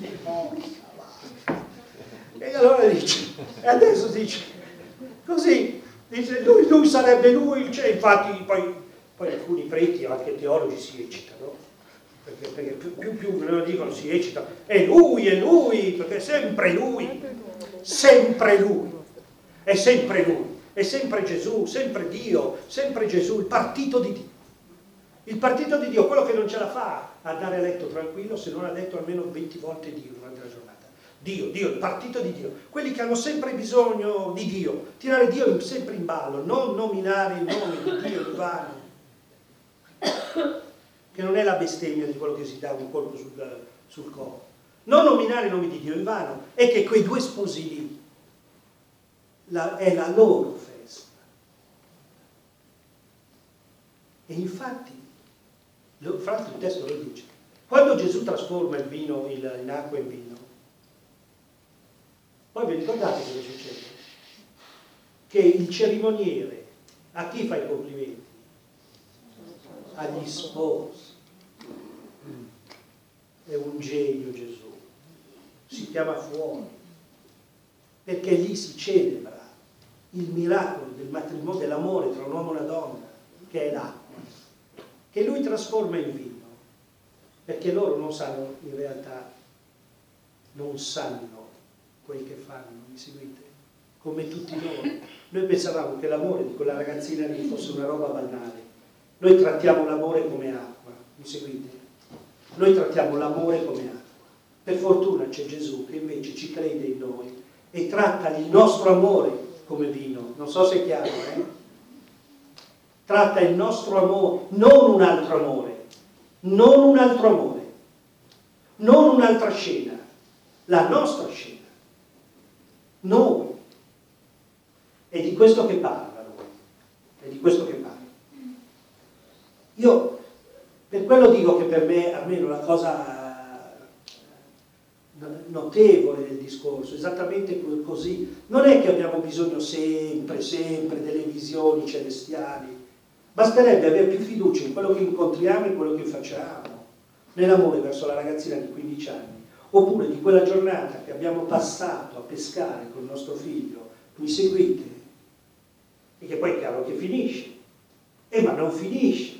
E allora dice, e adesso dice, così, dice, lui, lui sarebbe lui, cioè, infatti poi, poi alcuni preti, anche teologi, si eccitano, perché, perché più, più, più me lo dicono si eccitano, è lui, è lui, perché è sempre lui, sempre lui. È sempre lui, è sempre Gesù, sempre Dio, sempre Gesù, il partito di Dio. Il partito di Dio, quello che non ce la fa a andare a letto tranquillo se non ha detto almeno venti volte Dio durante la giornata. Dio, Dio, il partito di Dio. Quelli che hanno sempre bisogno di Dio, tirare Dio sempre in ballo, non nominare il nome di Dio in vano. Che non è la bestemmia di quello che si dà un colpo sul, sul corpo. Non nominare il nome di Dio in vano, è che quei due sposi lì, La, è la loro festa. E infatti, lo, fra l'altro il testo lo dice, quando Gesù trasforma il vino il, in acqua in vino, poi vi ricordate cosa succede? Che il cerimoniere a chi fa i complimenti? Agli sposi. È un genio Gesù, si chiama fuori, perché lì si celebra il miracolo del matrimonio, dell'amore tra un uomo e una donna, che è l'acqua, che lui trasforma in vino, perché loro non sanno, in realtà, non sanno quel che fanno, mi seguite? Come tutti noi. Noi pensavamo che l'amore di quella ragazzina lì fosse una roba banale. Noi trattiamo l'amore come acqua, mi seguite? Noi trattiamo l'amore come acqua. Per fortuna c'è Gesù che invece ci crede in noi e tratta il nostro amore come vino. Non so se è chiaro, eh? Tratta il nostro amore, non un altro amore, non un altro amore, non un'altra scena, la nostra scena. Noi. È di questo che parla lui. È di questo che parla. Io per quello dico che per me, almeno la cosa notevole del discorso, esattamente così, non è che abbiamo bisogno sempre, sempre delle visioni celestiali, basterebbe avere più fiducia in quello che incontriamo e in quello che facciamo, nell'amore verso la ragazzina di quindici anni, oppure di quella giornata che abbiamo passato a pescare con il nostro figlio, mi seguite? E che poi è chiaro che finisce, eh, ma non finisce.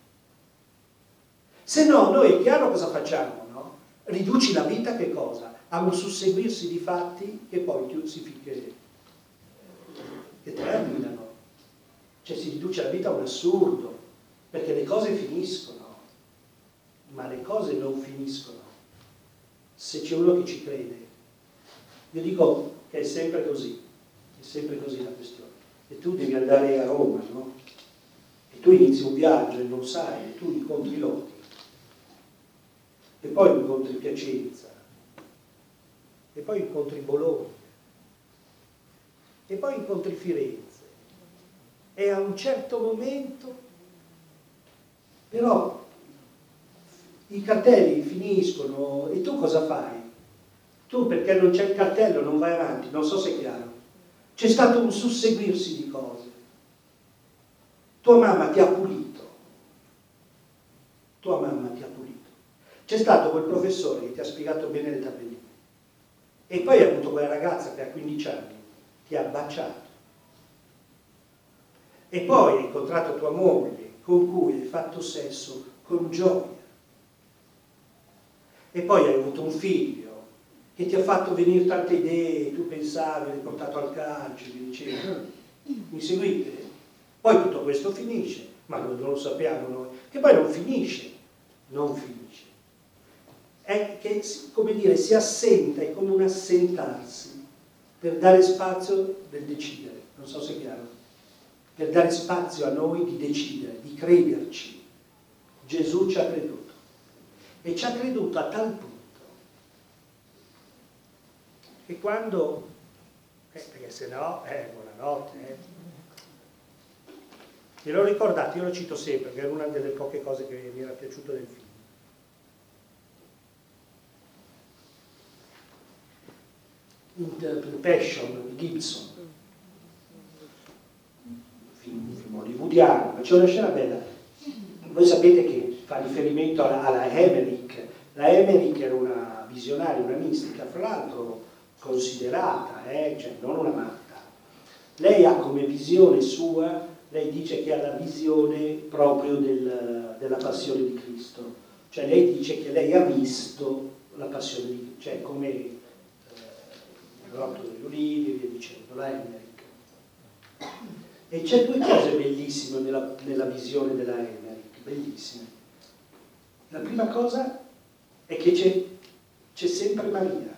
Se no, noi è chiaro cosa facciamo, no? Riduci la vita che cosa? A un susseguirsi di fatti che poi si che, che terminano. Cioè si riduce la vita a un assurdo, perché le cose finiscono, ma le cose non finiscono. Se c'è uno che ci crede, io dico che è sempre così, è sempre così la questione. E tu devi andare a Roma, no? E tu inizi un viaggio e non sai, e tu incontri Lodi, e poi incontri Piacenza, e poi incontri Bologna, e poi incontri Firenze, e a un certo momento però i cartelli finiscono e tu cosa fai? Tu, perché non c'è il cartello, non vai avanti, non so se è chiaro. C'è stato un susseguirsi di cose. Tua mamma ti ha pulito, tua mamma ti ha pulito. C'è stato quel professore che ti ha spiegato bene le tabelline, e poi hai avuto quella ragazza che a quindici anni ti ha baciato, e poi hai incontrato tua moglie con cui hai fatto sesso con gioia, e poi hai avuto un figlio che ti ha fatto venire tante idee, tu pensavi, l'hai portato al calcio, vi dicevo, mi seguite? Poi tutto questo finisce, ma noi non lo sappiamo noi, che poi non finisce, non finisce. È che, come dire, si assenta, è come un assentarsi per dare spazio del decidere, non so se è chiaro, per dare spazio a noi di decidere, di crederci. Gesù ci ha creduto, e ci ha creduto a tal punto che quando, eh, perché se no, eh, buonanotte, eh. ve lo ricordate, io lo cito sempre, perché è una delle poche cose che mi era piaciuto del film. In The Passion di Gibson, piano, ma c'è una scena bella. Voi sapete che fa riferimento alla, alla Emmerich. La Emmerich era una visionaria, una mistica, fra l'altro considerata, eh? Cioè non una matta. Lei ha come visione sua, lei dice che ha la visione proprio del, della passione di Cristo. Cioè lei dice che lei ha visto la passione di Cristo, cioè come eh, l'orto degli ulivi e via dicendo, la Emmerich. E c'è due cose bellissime nella, nella visione della Emmerich, bellissime. La prima cosa è che c'è, c'è sempre Maria.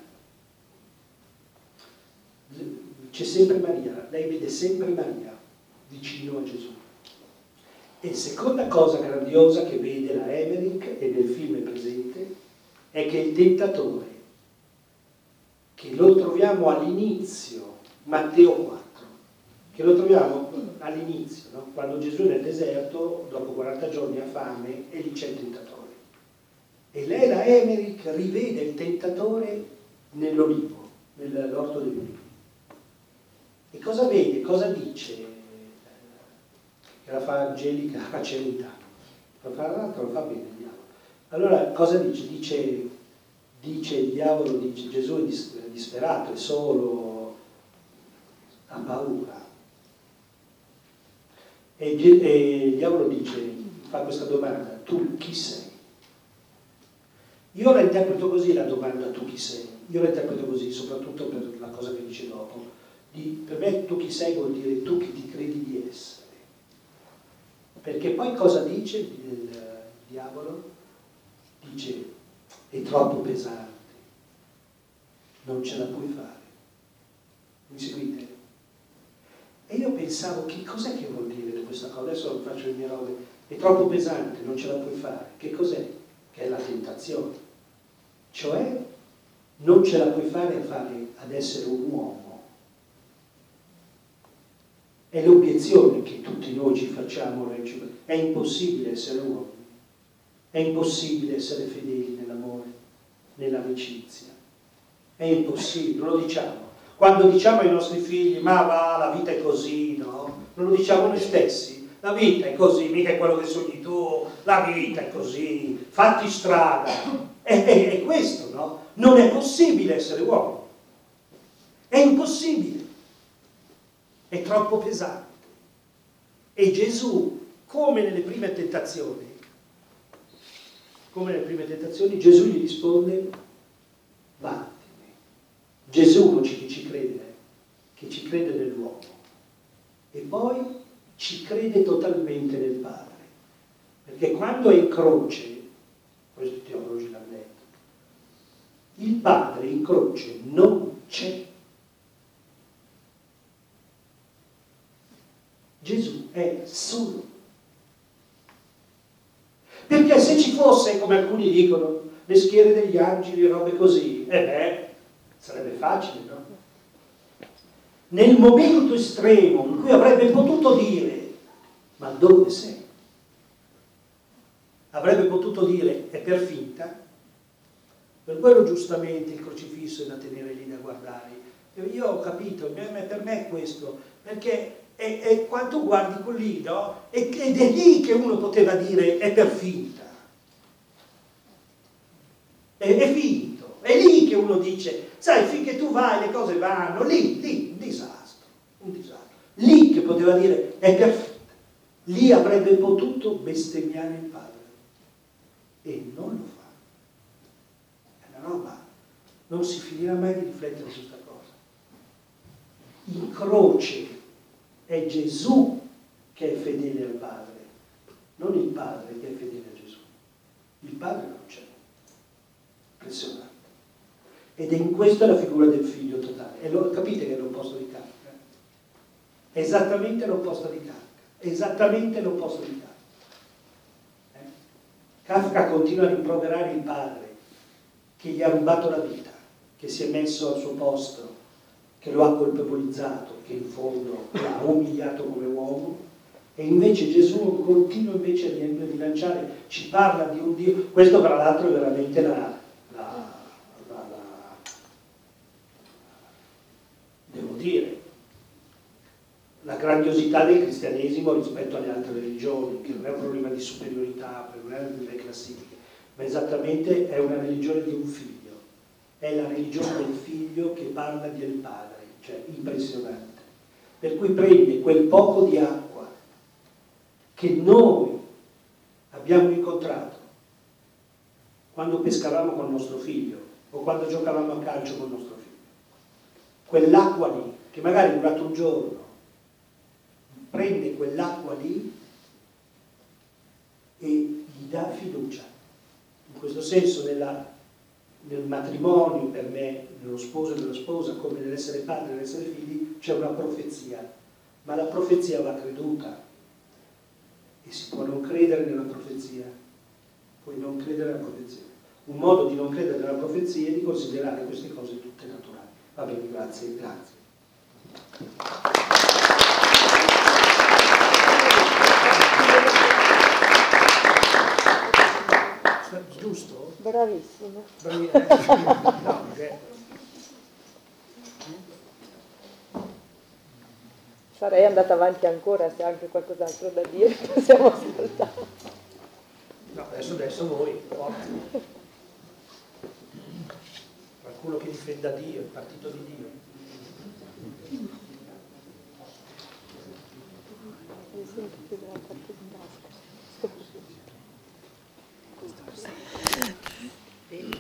C'è sempre Maria, lei vede sempre Maria vicino a Gesù. E seconda cosa grandiosa che vede la Emmerich, e nel film è presente, è che il tentatore, che lo troviamo all'inizio, Matteo quattro, che lo troviamo all'inizio, no? Quando Gesù è nel deserto, dopo quaranta giorni ha fame, e lì c'è il tentatore. E lei, la Emmerich, rivede il tentatore nell'olivo, nell'orto degli ulivi. E cosa vede? Cosa dice? Che la fa Angelica a Celentano. Lo fa l'altro, lo fa bene il diavolo. Allora, cosa dice? Dice, dice il diavolo, dice Gesù è disperato, è solo, ha paura. E, e il diavolo dice, fa questa domanda, tu chi sei? Io la interpreto così la domanda, tu chi sei? Io la interpreto così, soprattutto per la cosa che dice dopo. Di, per me tu chi sei vuol dire tu che ti credi di essere. Perché poi cosa dice il, il, il diavolo? Dice, è troppo pesante, non ce la puoi fare. Mi seguite? E io pensavo, che cos'è che vuol dire questa cosa? Adesso faccio le mie robe. È troppo pesante, non ce la puoi fare. Che cos'è? Che è la tentazione. Cioè, non ce la puoi fare a fare ad essere un uomo. È l'obiezione che tutti noi ci facciamo. È impossibile essere uomini. È impossibile essere fedeli nell'amore, nell'amicizia. È impossibile, non lo diciamo. Quando diciamo ai nostri figli, ma va, la vita è così, no? Non lo diciamo noi stessi. La vita è così, mica è quello che sogni tu, la vita è così, fatti strada. È, è, è questo, no? Non è possibile essere uomo. È impossibile. È troppo pesante. E Gesù, come nelle prime tentazioni, come nelle prime tentazioni, Gesù gli risponde, vattene. Gesù non ci, ci crede, che ci crede nell'uomo. E poi ci crede totalmente nel Padre. Perché quando è in croce, questo i teologi l'hanno detto, il Padre in croce non c'è. Gesù è solo. Perché se ci fosse, come alcuni dicono, le schiere degli angeli e robe così, eh beh, sarebbe facile, no? Nel momento estremo in cui avrebbe potuto dire, ma dove sei? Avrebbe potuto dire, è per finta, per quello giustamente il crocifisso è da tenere lì da guardare. Io ho capito, per me è questo, perché è, è quando guardi quel lì, no? Ed è lì che uno poteva dire, è per finta. È, è finto. È lì che uno dice, sai, finché tu vai le cose vanno, lì, lì, un disastro, un disastro. Lì che poteva dire, è per finta. Lì avrebbe potuto bestemmiare il Padre. E non lo fa. È una roba, non si finirà mai di riflettere su questa cosa. In croce è Gesù che è fedele al Padre, non il Padre che è fedele a Gesù. Il Padre non c'è. Impressionante. Ed è in questa la figura del figlio totale. E lo, capite che è l'opposto di Kafka? È esattamente l'opposto di Kafka. Esattamente l'opposto di Kafka. Kafka continua a rimproverare il padre che gli ha rubato la vita, che si è messo al suo posto, che lo ha colpevolizzato, che in fondo l'ha umiliato come uomo, e invece Gesù continua invece a rilanciare, ci parla di un Dio. Questo tra l'altro è veramente la, la, la, la devo dire, la grandiosità del cristianesimo rispetto alle altre religioni, che non è un problema di superiorità, non è delle classifiche, ma esattamente è una religione di un figlio, è la religione del figlio che parla del padre, cioè impressionante. Per cui prende quel poco di acqua che noi abbiamo incontrato quando pescavamo con il nostro figlio o quando giocavamo a calcio con il nostro figlio, quell'acqua lì, che magari è durato un giorno, prende quell'acqua lì e gli dà fiducia. In questo senso nella, nel matrimonio, per me, nello sposo e nella sposa, come nell'essere padre e nell'essere figli, c'è una profezia, ma la profezia va creduta e si può non credere nella profezia, puoi non credere nella profezia. Un modo di non credere nella profezia è di considerare queste cose tutte naturali. Va bene, grazie, grazie. Giusto? Bravissimo. Bravi, eh, no, perché... Sarei andata avanti ancora, se ha anche qualcos'altro da dire, possiamo ascoltare. No, adesso adesso voi, forti. Qualcuno che difenda Dio, il partito di Dio. Mi sento più della parte